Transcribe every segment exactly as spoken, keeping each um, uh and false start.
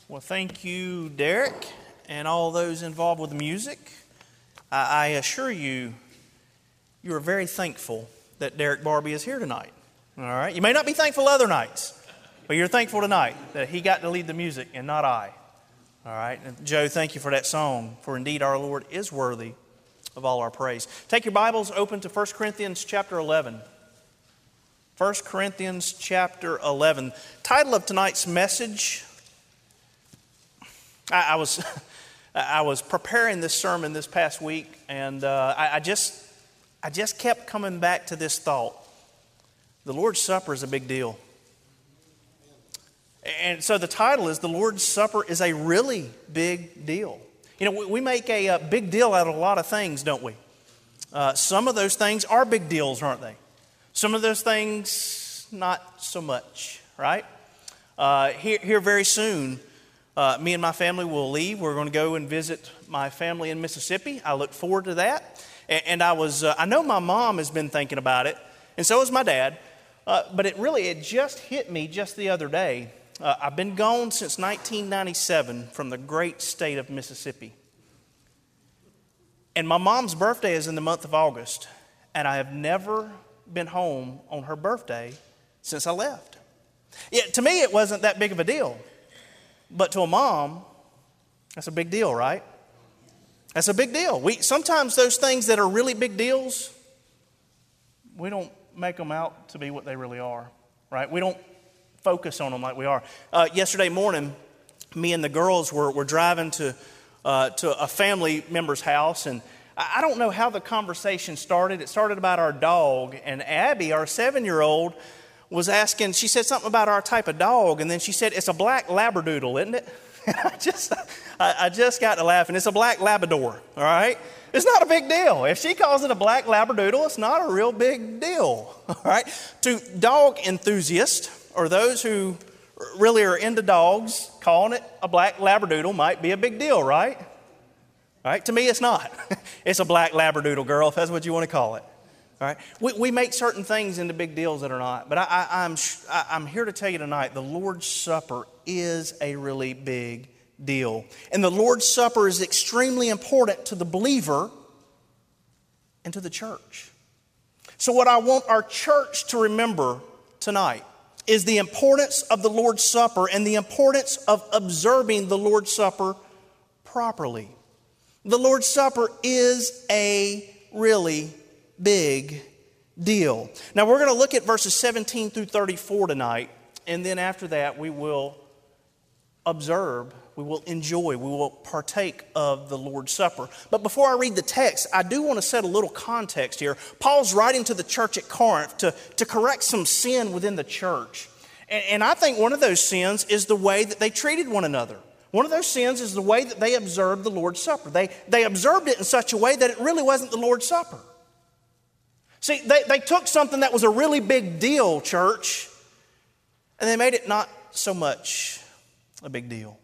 Well, thank you, Derek, and all those involved with the music. I, I assure you, you are very thankful that Derek Barbie is here tonight. All right? You may not be thankful other nights, but you're thankful tonight that he got to lead the music and not I. All right? And Joe, thank you for that song, for indeed our Lord is worthy of all our praise. Take your Bibles open to First Corinthians chapter eleven. First Corinthians chapter eleven. Title of tonight's message, I, I was I was preparing this sermon this past week, and uh, I, I just I just kept coming back to this thought. The Lord's Supper is a big deal. And so the title is, The Lord's Supper is a really big deal. You know, we, we make a, a big deal out of a lot of things, don't we? Uh, some of those things are big deals, aren't they? Some of those things, not so much, right? Uh, here, here very soon, uh, me and my family will leave. We're going to go and visit my family in Mississippi. I look forward to that. And, and I was, uh, I know my mom has been thinking about it, and so has my dad. Uh, but it really, it just hit me just the other day. Uh, I've been gone since nineteen ninety-seven from the great state of Mississippi. And my mom's birthday is in the month of August, and I have never been home on her birthday since I left. Yeah, to me, it wasn't that big of a deal. But to a mom, that's a big deal, right? That's a big deal. We sometimes those things that are really big deals, we don't make them out to be what they really are, right? We don't focus on them like we are. Uh, yesterday morning, me and the girls were, were driving to uh, to a family member's house, and I don't know how the conversation started. It started about our dog, and Abby, our seven-year-old, was asking, she said something about our type of dog, and then she said, it's a black Labradoodle, isn't it? And I just, I, I just got to laughing. It's a black Labrador, all right? It's not a big deal. If she calls it a black Labradoodle, it's not a real big deal, all right? To dog enthusiasts, or those who really are into dogs, calling it a black Labradoodle might be a big deal, right? Right? To me, it's not. It's a black Labradoodle, girl, if that's what you want to call it. All right? We, we make certain things into big deals that are not. But I, I, I'm, I, I'm here to tell you tonight, the Lord's Supper is a really big deal. And the Lord's Supper is extremely important to the believer and to the church. So what I want our church to remember tonight is the importance of the Lord's Supper and the importance of observing the Lord's Supper properly. The Lord's Supper is a really big deal. Now we're going to look at verses seventeen through thirty-four tonight, and then after that we will observe, we will enjoy, we will partake of the Lord's Supper. But before I read the text, I do want to set a little context here. Paul's writing to the church at Corinth to, to correct some sin within the church. And, and I think one of those sins is the way that they treated one another. One of those sins is the way that they observed the Lord's Supper. They, they observed it in such a way that it really wasn't the Lord's Supper. See, they, they took something that was a really big deal, church, and they made it not so much a big deal.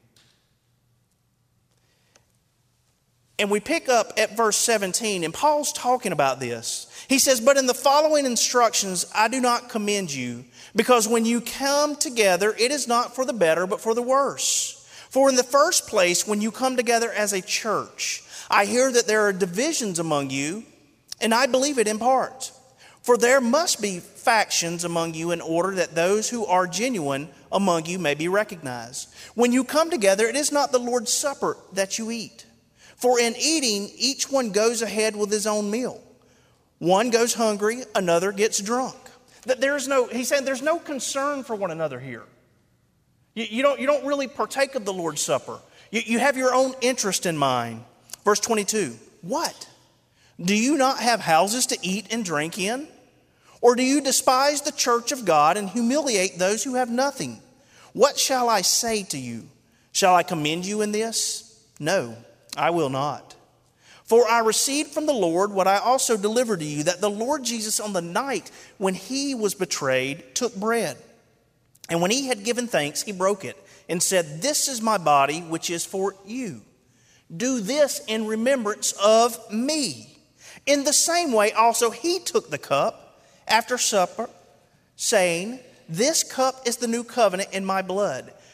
And we pick up at verse seventeen, and Paul's talking about this. He says, but in the following instructions, I do not commend you, because when you come together, it is not for the better, but for the worse. For in the first place, when you come together as a church, I hear that there are divisions among you, and I believe it in part. For there must be factions among you in order that those who are genuine among you may be recognized. When you come together, it is not the Lord's Supper that you eat. For in eating, each one goes ahead with his own meal. One goes hungry, another gets drunk. That there's no, he said there's no concern for one another here. You, you, don't, you don't really partake of the Lord's Supper. You, you have your own interest in mind. Verse twenty-two, what? Do you not have houses to eat and drink in? Or do you despise the church of God and humiliate those who have nothing? What shall I say to you? Shall I commend you in this? No, I will not. For I received from the Lord what I also delivered to you, that the Lord Jesus on the night when he was betrayed took bread. And when he had given thanks, he broke it and said, this is my body, which is for you. Do this in remembrance of me. In the same way also he took the cup after supper, saying, this cup is the new covenant in my blood.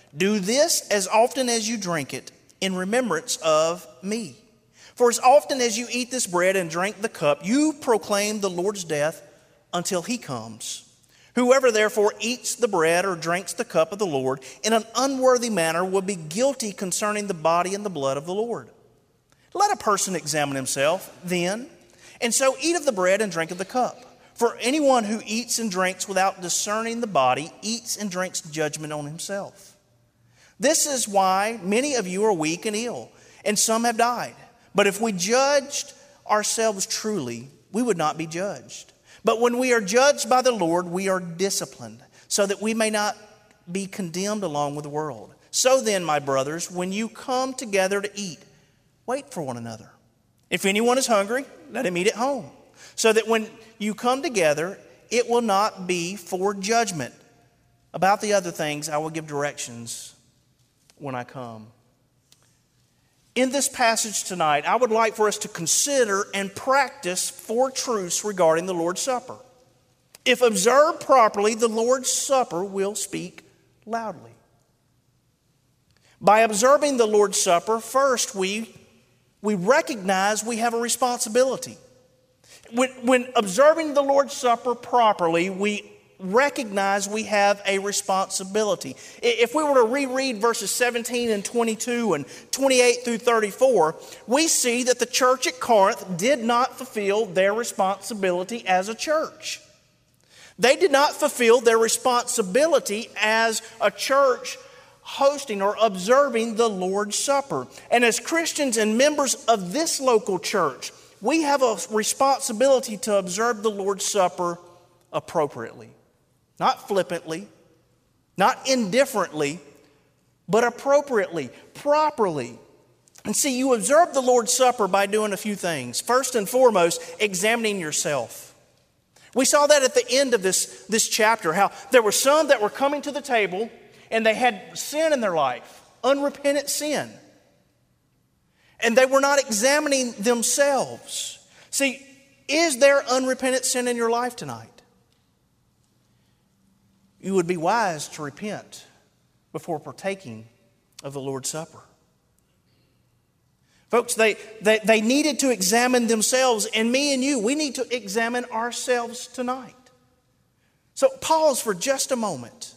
Do this as often as you drink it in remembrance of me. For as often as you eat this bread and drink the cup, you proclaim the Lord's death until he comes. Whoever therefore eats the bread or drinks the cup of the Lord in an unworthy manner will be guilty concerning the body and the blood of the Lord. Let a person examine himself then, and so eat of the bread and drink of the cup. For anyone who eats and drinks without discerning the body eats and drinks judgment on himself. This is why many of you are weak and ill, and some have died. But if we judged ourselves truly, we would not be judged. But when we are judged by the Lord, we are disciplined, so that we may not be condemned along with the world. So then, my brothers, when you come together to eat, wait for one another. If anyone is hungry, let him eat at home, so that when you come together, it will not be for judgment. About the other things, I will give directions when I come. In this passage tonight, I would like for us to consider and practice four truths regarding the Lord's Supper. If observed properly, the Lord's Supper will speak loudly. By observing the Lord's Supper, first we, we recognize we have a responsibility. When, when observing the Lord's Supper properly, we recognize we have a responsibility. If we were to reread verses seventeen and twenty-two and twenty-eight through thirty-four, we see that the church at Corinth did not fulfill their responsibility as a church. They did not fulfill their responsibility as a church hosting or observing the Lord's Supper. And as Christians and members of this local church, we have a responsibility to observe the Lord's Supper appropriately. Not flippantly, not indifferently, but appropriately, properly. And see, you observe the Lord's Supper by doing a few things. First and foremost, examining yourself. We saw that at the end of this, this chapter, how there were some that were coming to the table and they had sin in their life, unrepentant sin. And they were not examining themselves. See, is there unrepentant sin in your life tonight? You would be wise to repent before partaking of the Lord's Supper. Folks, they, they, they needed to examine themselves, and me and you, we need to examine ourselves tonight. So pause for just a moment.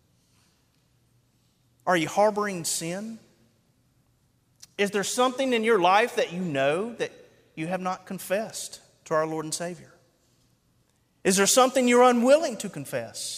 Are you harboring sin? Is there something in your life that you know that you have not confessed to our Lord and Savior? Is there something you're unwilling to confess?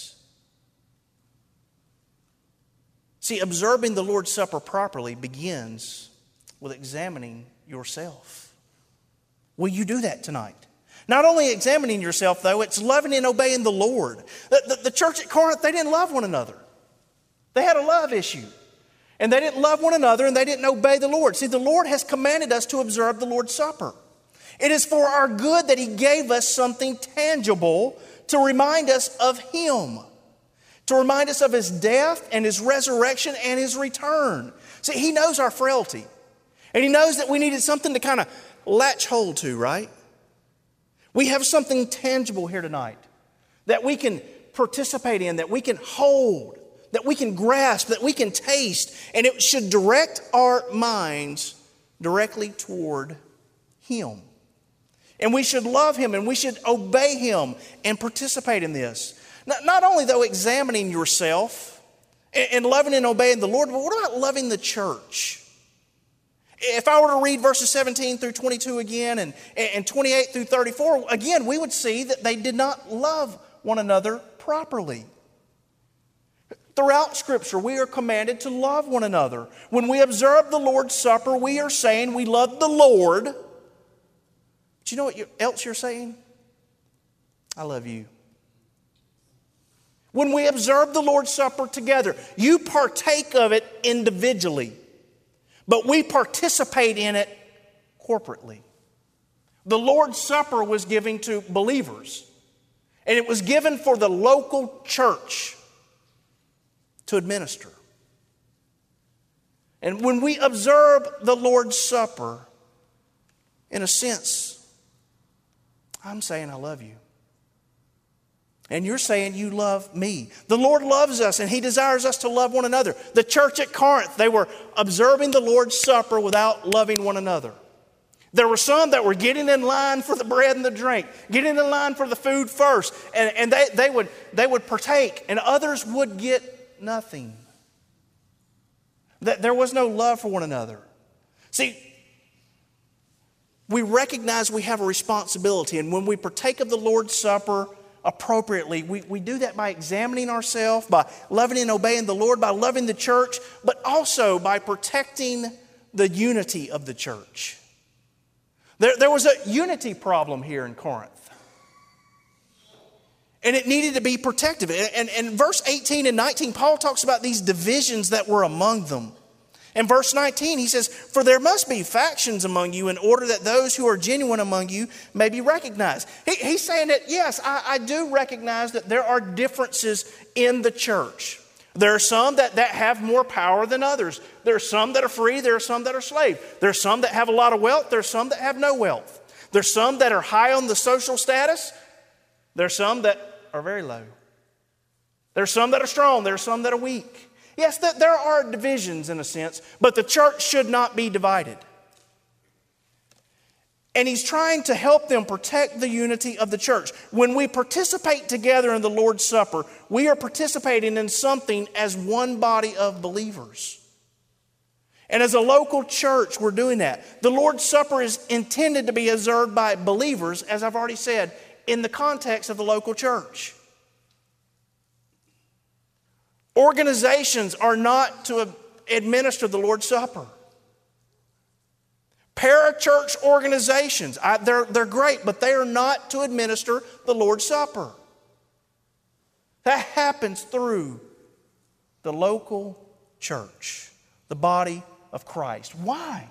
See, observing the Lord's Supper properly begins with examining yourself. Will you do that tonight? Not only examining yourself, though, it's loving and obeying the Lord. The, the, the church at Corinth, they didn't love one another. They had a love issue. And they didn't love one another and they didn't obey the Lord. See, the Lord has commanded us to observe the Lord's Supper. It is for our good that He gave us something tangible to remind us of Him. To remind us of His death and His resurrection and His return. See, He knows our frailty. And He knows that we needed something to kind of latch hold to, right? We have something tangible here tonight that we can participate in, that we can hold, that we can grasp, that we can taste. And it should direct our minds directly toward Him. And we should love Him and we should obey Him and participate in this. Not only, though, examining yourself and loving and obeying the Lord, but what about loving the church? If I were to read verses seventeen through twenty-two again and, and twenty-eight through thirty-four, again, we would see that they did not love one another properly. Throughout Scripture, we are commanded to love one another. When we observe the Lord's Supper, we are saying we love the Lord. But you know what else you're saying? I love you. When we observe the Lord's Supper together, you partake of it individually, but we participate in it corporately. The Lord's Supper was given to believers, and it was given for the local church to administer. And when we observe the Lord's Supper, in a sense, I'm saying I love you. And you're saying you love me. The Lord loves us and He desires us to love one another. The church at Corinth, they were observing the Lord's Supper without loving one another. There were some that were getting in line for the bread and the drink, getting in line for the food first, and, and they, they, would, they would partake, and others would get nothing. That there was no love for one another. See, we recognize we have a responsibility, and when we partake of the Lord's Supper appropriately, we, we do that by examining ourselves, by loving and obeying the Lord, by loving the church, but also by protecting the unity of the church. There, there was a unity problem here in Corinth. And it needed to be protected. And in verse eighteen and nineteen, Paul talks about these divisions that were among them. In verse nineteen, he says, "For there must be factions among you in order that those who are genuine among you may be recognized." He, he's saying that, yes, I, I do recognize that there are differences in the church. There are some that, that have more power than others. There are some that are free. There are some that are slave. There are some that have a lot of wealth. There are some that have no wealth. There are some that are high on the social status. There are some that are very low. There are some that are strong. There are some that are weak. Yes, there are divisions in a sense, but the church should not be divided. And he's trying to help them protect the unity of the church. When we participate together in the Lord's Supper, we are participating in something as one body of believers. And as a local church, we're doing that. The Lord's Supper is intended to be observed by believers, as I've already said, in the context of the local church. Organizations are not to administer the Lord's Supper. Parachurch organizations, I, they're, they're great, but they are not to administer the Lord's Supper. That happens through the local church, the body of Christ. Why?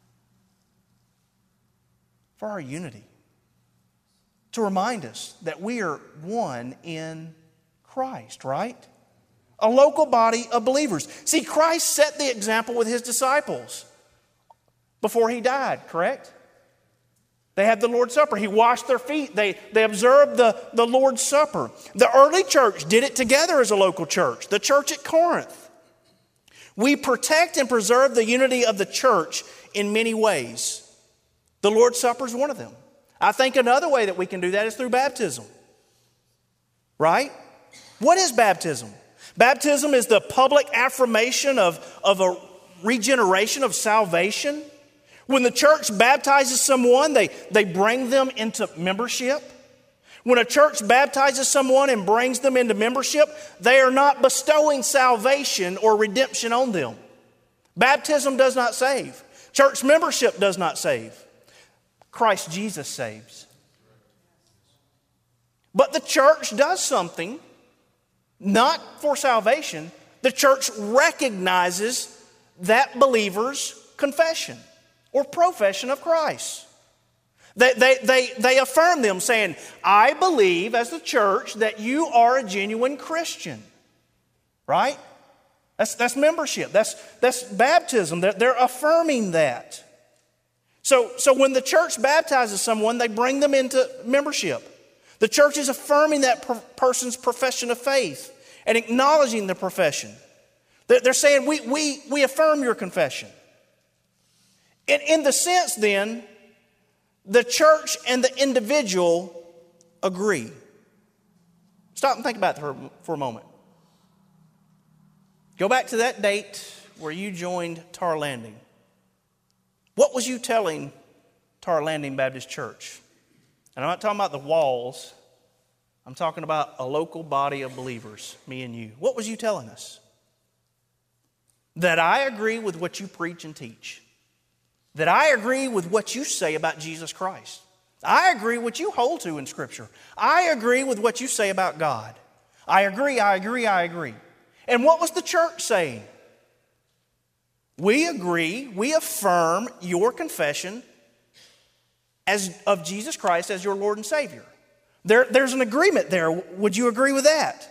For our unity. To remind us that we are one in Christ, right? A local body of believers. See, Christ set the example with His disciples before He died, correct? They had the Lord's Supper. He washed their feet. They, they observed the, the Lord's Supper. The early church did it together as a local church, the church at Corinth. We protect and preserve the unity of the church in many ways. The Lord's Supper is one of them. I think another way that we can do that is through baptism. Right? What is baptism? Baptism is the public affirmation of, of a regeneration of salvation. When the church baptizes someone, they, they bring them into membership. When a church baptizes someone and brings them into membership, they are not bestowing salvation or redemption on them. Baptism does not save. Church membership does not save. Christ Jesus saves. But the church does something, not for salvation. The church recognizes that believer's confession or profession of Christ. They, they, they, they affirm them saying, I believe as the church that you are a genuine Christian. Right? That's, that's membership. That's, that's baptism. They're, they're affirming that. So, so when the church baptizes someone, they bring them into membership. The church is affirming that per- person's profession of faith and acknowledging the profession. They're, they're saying, we, we, we affirm your confession. In, in the sense then, the church and the individual agree. Stop and think about it for, for a moment. Go back to that date where you joined Tar Landing. What was you telling Tar Landing Baptist Church? And I'm not talking about the walls. I'm talking about a local body of believers, me and you. What was you telling us? That I agree with what you preach and teach. That I agree with what you say about Jesus Christ. I agree with what you hold to in Scripture. I agree with what you say about God. I agree, I agree, I agree. And what was the church saying? We agree, we affirm your confession as of Jesus Christ as your Lord and Savior. There, there's an agreement there. Would you agree with that?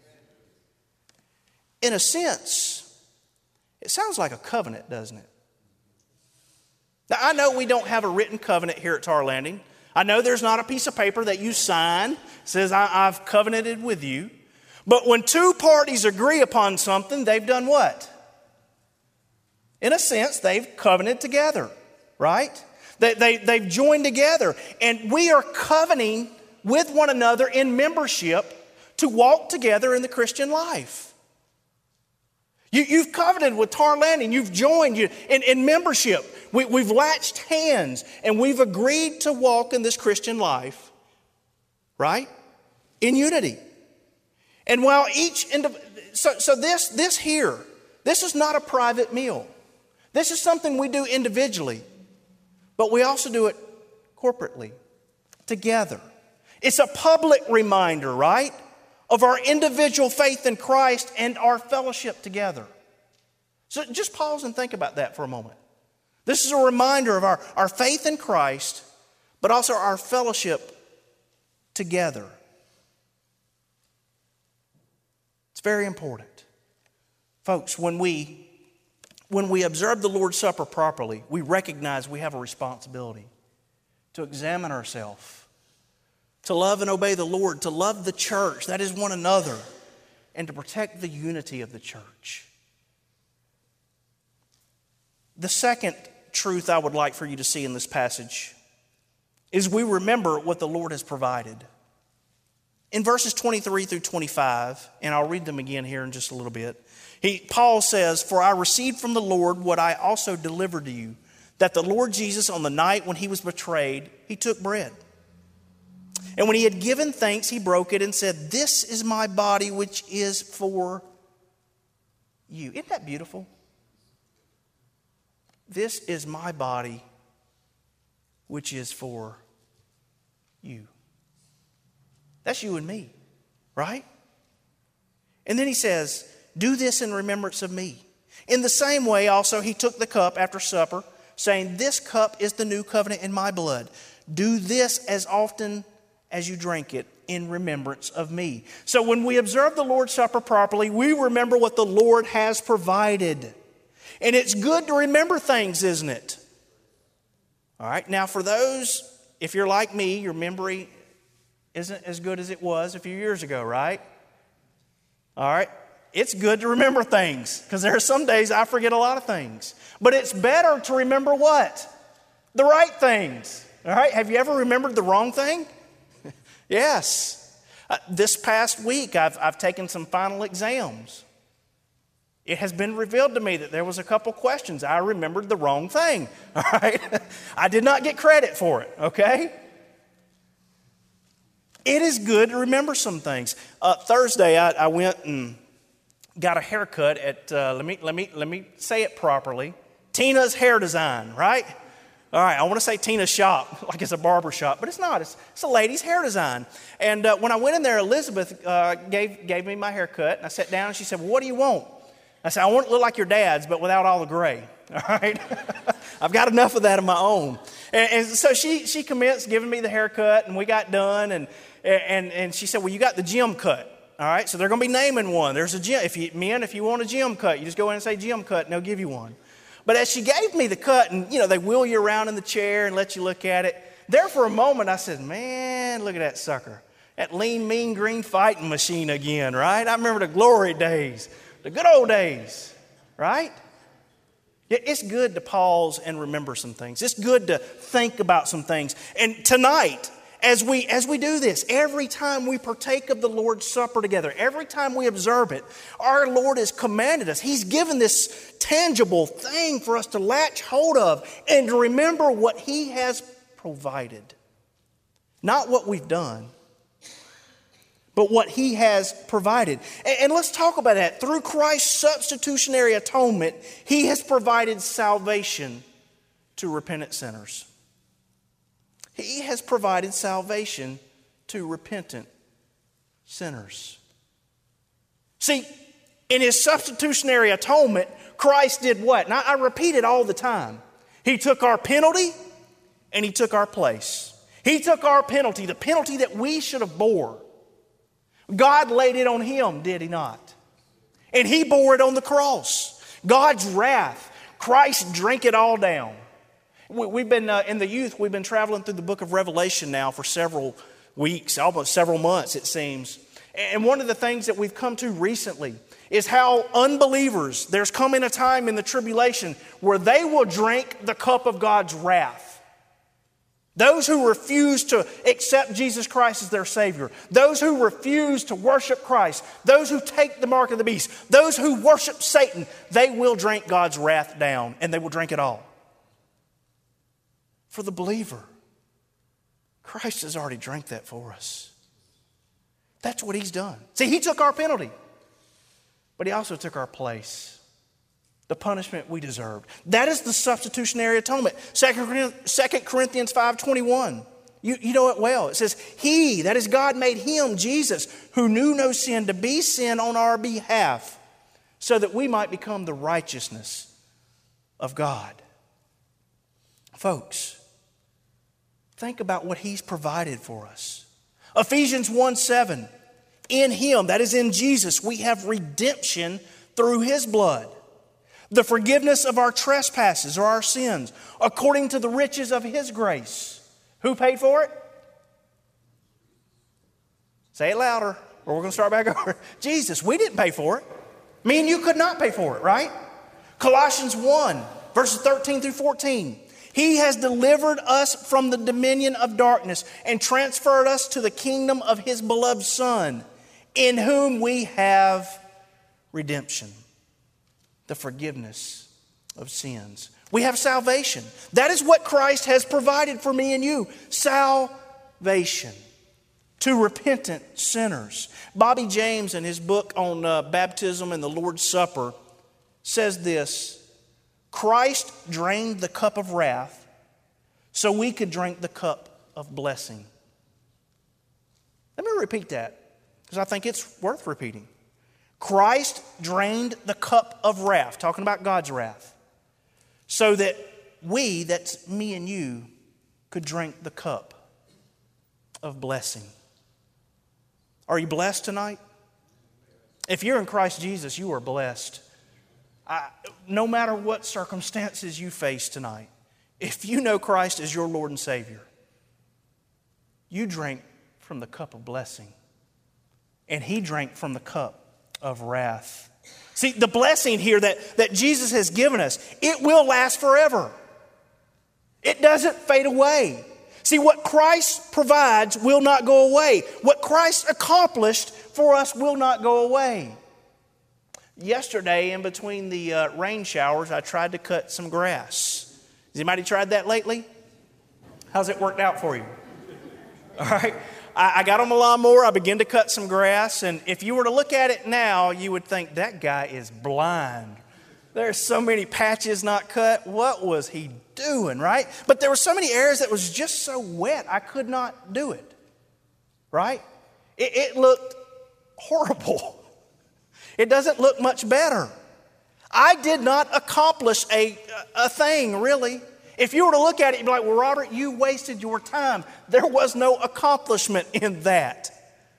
In a sense, it sounds like a covenant, doesn't it? Now, I know we don't have a written covenant here at Tar Landing, I know there's not a piece of paper that you sign that says I, I've covenanted with you. But when two parties agree upon something, they've done what? In a sense, they've covenanted together, right? They, they, they've joined together. And we are covenanting with one another in membership to walk together in the Christian life. You, you've covenanted with Tar Landing. You've joined you in, in membership. We, we've latched hands and we've agreed to walk in this Christian life, right? In unity. And while each, indiv- so, so this, this here, this is not a private meal. This is something we do individually, but we also do it corporately, together. It's a public reminder, right, of our individual faith in Christ and our fellowship together. So just pause and think about that for a moment. This is a reminder of our, our faith in Christ, but also our fellowship together. It's very important. Folks, when we, when we observe the Lord's Supper properly, we recognize we have a responsibility to examine ourselves, to love and obey the Lord, to love the church, that is one another, and to protect the unity of the church. The second truth I would like for you to see in this passage is we remember what the Lord has provided. In verses twenty-three through twenty-five, and I'll read them again here in just a little bit, he, Paul says, "For I received from the Lord what I also delivered to you, that the Lord Jesus, on the night when he was betrayed, he took bread. And when he had given thanks, he broke it and said, 'This is my body, which is for you.'" Isn't that beautiful? This is my body, which is for you. That's you and me, right? And then he says, "Do this in remembrance of me." In the same way, also, he took the cup after supper, saying, "This cup is the new covenant in my blood. Do this as often as you drink it in remembrance of me." So when we observe the Lord's Supper properly, we remember what the Lord has provided. And it's good to remember things, isn't it? All right. Now, for those, if you're like me, your memory isn't as good as it was a few years ago, right? All right. It's good to remember things because there are some days I forget a lot of things. But it's better to remember what? The right things. All right. Have you ever remembered the wrong thing? Yes. Uh, this past week, I've, I've taken some final exams. It has been revealed to me that there was a couple questions. I remembered the wrong thing. All right. I did not get credit for it. Okay. It is good to remember some things. Uh, Thursday, I, I went and got a haircut at, uh, let me, let me, let me say it properly, Tina's Hair Design, right? All right, I want to say Tina's shop, like it's a barber shop, but it's not. It's, it's a lady's hair design. And uh, when I went in there, Elizabeth uh, gave, gave me my haircut, and I sat down, and she said, "Well, what do you want?" I said, "I want it to look like your dad's, but without all the gray." All right? I've got enough of that of my own. And, and so she she commenced giving me the haircut, and we got done, and and and she said, "Well, you got the gym cut." All right, so they're going to be naming one. There's a gym. If you, men, if you want a gym cut, you just go in and say gym cut, and they'll give you one. But as she gave me the cut, and you know, they wheel you around in the chair and let you look at it, there for a moment I said, "Man, look at that sucker. That lean, mean, green fighting machine again," right? I remember the glory days, the good old days, right? It's good to pause and remember some things. It's good to think about some things. And tonight, as we as we do this, every time we partake of the Lord's Supper together, every time we observe it, our Lord has commanded us. He's given this tangible thing for us to latch hold of and to remember what He has provided. Not what we've done, but what He has provided. And, and let's talk about that. Through Christ's substitutionary atonement, He has provided salvation to repentant sinners. He has provided salvation to repentant sinners. See, in His substitutionary atonement, Christ did what? Now, I repeat it all the time. He took our penalty and He took our place. He took our penalty, the penalty that we should have bore. God laid it on Him, did He not? And He bore it on the cross. God's wrath, Christ drank it all down. We, we've been, uh, in the youth, we've been traveling through the book of Revelation now for several weeks, almost several months it seems. And one of the things that we've come to recently is how unbelievers, there's coming a time in the tribulation where they will drink the cup of God's wrath. Those who refuse to accept Jesus Christ as their Savior, those who refuse to worship Christ, those who take the mark of the beast, those who worship Satan, they will drink God's wrath down, and they will drink it all. For the believer, Christ has already drank that for us. That's what He's done. See, He took our penalty, but He also took our place. The punishment we deserved. That is the substitutionary atonement. Second Corinthians five twenty-one. You, you know it well. It says, He, that is God, made Him, Jesus, who knew no sin, to be sin on our behalf, so that we might become the righteousness of God. Folks, think about what He's provided for us. Ephesians one seven. In Him, that is in Jesus, we have redemption through His blood, the forgiveness of our trespasses or our sins, according to the riches of His grace. Who paid for it? Say it louder, or we're going to start back over. Jesus. We didn't pay for it. Me and you could not pay for it, right? Colossians one, verses thirteen through fourteen. He has delivered us from the dominion of darkness and transferred us to the kingdom of His beloved Son, in whom we have redemption, the forgiveness of sins. We have salvation. That is what Christ has provided for me and you. Salvation to repentant sinners. Bobby James, in his book on uh, baptism and the Lord's Supper, says this: Christ drained the cup of wrath so we could drink the cup of blessing. Let me repeat that, because I think it's worth repeating. Christ drained the cup of wrath, talking about God's wrath, so that we, that's me and you, could drink the cup of blessing. Are you blessed tonight? If you're in Christ Jesus, you are blessed. I, no matter what circumstances you face tonight, if you know Christ as your Lord and Savior, you drink from the cup of blessing, and He drank from the cup of wrath. See, the blessing here that, that Jesus has given us, it will last forever. It doesn't fade away. See, what Christ provides will not go away. What Christ accomplished for us will not go away. Yesterday, in between the uh, rain showers, I tried to cut some grass. Has anybody tried that lately? How's it worked out for you? All right. I, I got on my lawnmower. I began to cut some grass. And if you were to look at it now, you would think, that guy is blind. There's so many patches not cut. What was he doing, right? But there were so many areas that was just so wet, I could not do it, right? It, it looked horrible. It doesn't look much better. I did not accomplish a, a thing, really. If you were to look at it, you'd be like, well, Robert, you wasted your time. There was no accomplishment in that.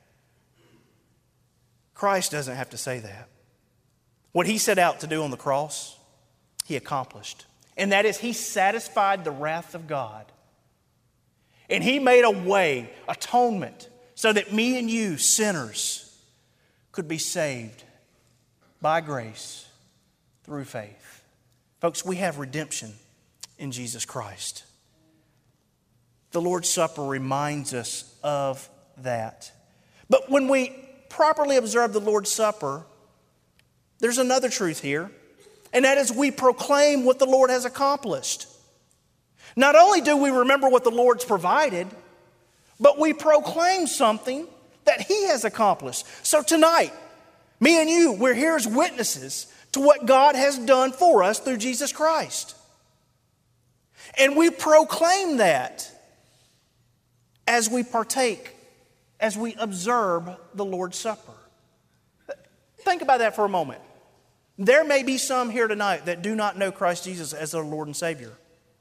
Christ doesn't have to say that. What He set out to do on the cross, He accomplished. And that is, He satisfied the wrath of God. And He made a way, atonement, so that me and you, sinners, could be saved by grace through faith. Folks, we have redemption in Jesus Christ. The Lord's Supper reminds us of that. But when we properly observe the Lord's Supper, there's another truth here, and that is we proclaim what the Lord has accomplished. Not only do we remember what the Lord's provided, but we proclaim something that He has accomplished. So tonight, me and you, we're here as witnesses to what God has done for us through Jesus Christ. And we proclaim that as we partake, as we observe the Lord's Supper. Think about that for a moment. There may be some here tonight that do not know Christ Jesus as their Lord and Savior.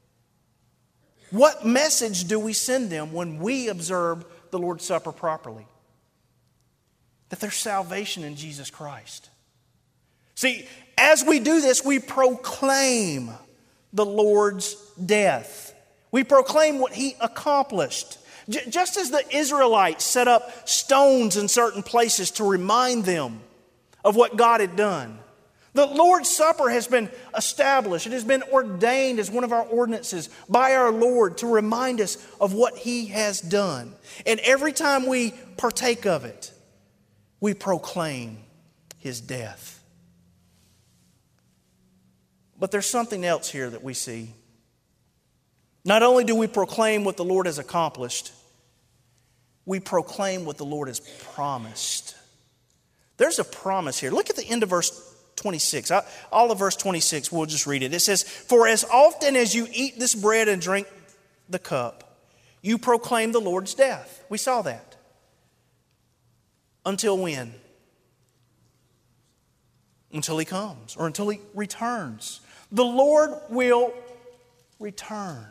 What message do we send them when we observe the Lord's Supper properly? That there's salvation in Jesus Christ. See, as we do this, we proclaim the Lord's death. We proclaim what He accomplished. J- just as the Israelites set up stones in certain places to remind them of what God had done, the Lord's Supper has been established. It has been ordained as one of our ordinances by our Lord to remind us of what He has done. And every time we partake of it, we proclaim His death. But there's something else here that we see. Not only do we proclaim what the Lord has accomplished, we proclaim what the Lord has promised. There's a promise here. Look at the end of verse twenty-six. All of verse twenty-six, we'll just read it. It says, "For as often as you eat this bread and drink the cup, you proclaim the Lord's death." We saw that. Until when? Until He comes or until He returns. The Lord will return.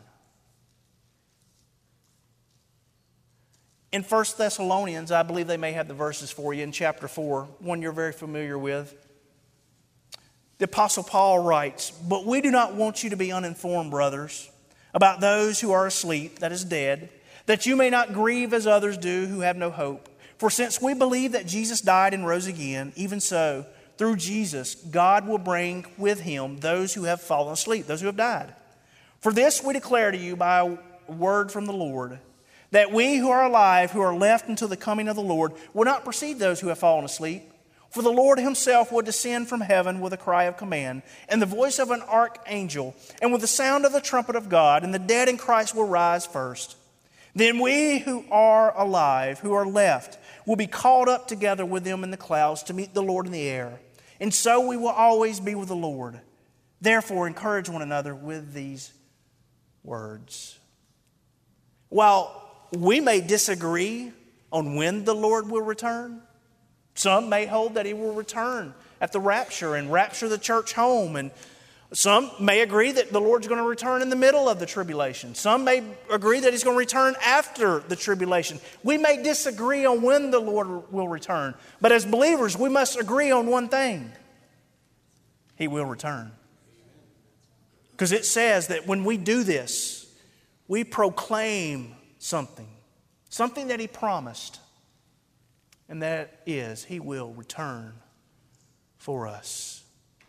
In First Thessalonians, I believe they may have the verses for you in chapter four, one you're very familiar with. The Apostle Paul writes, "But we do not want you to be uninformed, brothers, about those who are asleep, that is dead, that you may not grieve as others do who have no hope. For since we believe that Jesus died and rose again, even so, through Jesus, God will bring with Him those who have fallen asleep, those who have died. For this we declare to you by a word from the Lord, that we who are alive, who are left until the coming of the Lord, will not precede those who have fallen asleep. For the Lord Himself will descend from heaven with a cry of command, and the voice of an archangel, and with the sound of the trumpet of God, and the dead in Christ will rise first. Then we who are alive, who are left, will be called up together with them in the clouds to meet the Lord in the air. And so we will always be with the Lord. Therefore, encourage one another with these words." While we may disagree on when the Lord will return, some may hold that He will return at the rapture and rapture the church home. And some may agree that the Lord's going to return in the middle of the tribulation. Some may agree that He's going to return after the tribulation. We may disagree on when the Lord will return. But as believers, we must agree on one thing. He will return. Because it says that when we do this, we proclaim something. Something that He promised. And that is, He will return for us.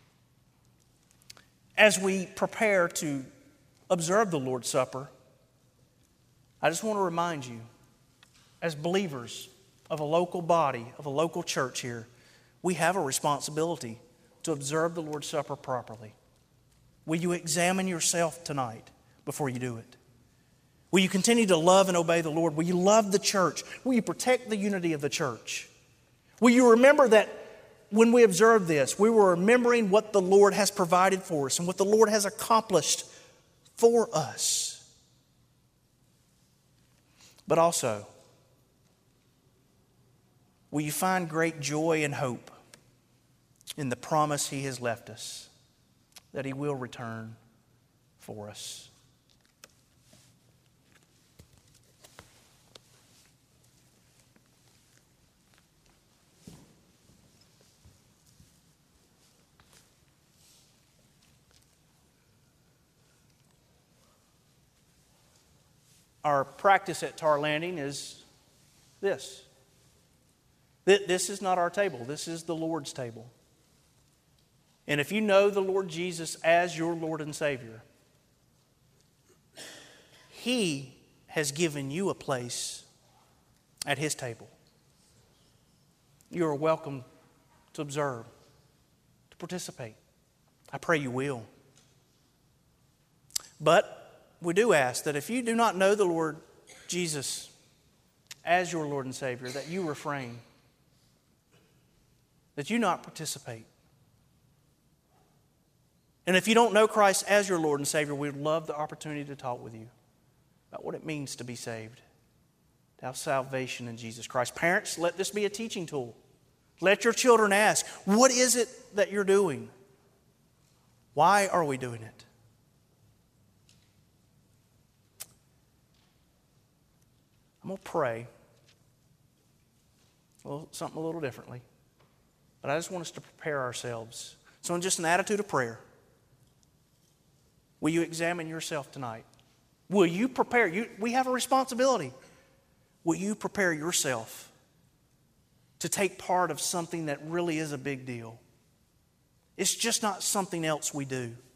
As we prepare to observe the Lord's Supper, I just want to remind you, as believers of a local body, of a local church here, we have a responsibility to observe the Lord's Supper properly. Will you examine yourself tonight before you do it? Will you continue to love and obey the Lord? Will you love the church? Will you protect the unity of the church? Will you remember that when we observe this, we were remembering what the Lord has provided for us and what the Lord has accomplished for us? But also, will you find great joy and hope in the promise He has left us, that He will return for us? Our practice at Tar Landing is this. This is not our table. This is the Lord's table. And if you know the Lord Jesus as your Lord and Savior, He has given you a place at His table. You are welcome to observe, to participate. I pray you will. But we do ask that if you do not know the Lord Jesus as your Lord and Savior, that you refrain, that you not participate. And if you don't know Christ as your Lord and Savior, we'd love the opportunity to talk with you about what it means to be saved, to have salvation in Jesus Christ. Parents, let this be a teaching tool. Let your children ask, what is it that you're doing? Why are we doing it? I'm going to pray a little, something a little differently. But I just want us to prepare ourselves. So in just an attitude of prayer, Will you examine yourself tonight? Will you prepare? You, we have a responsibility. Will you prepare yourself to take part of something that really is a big deal? It's just not something else we do.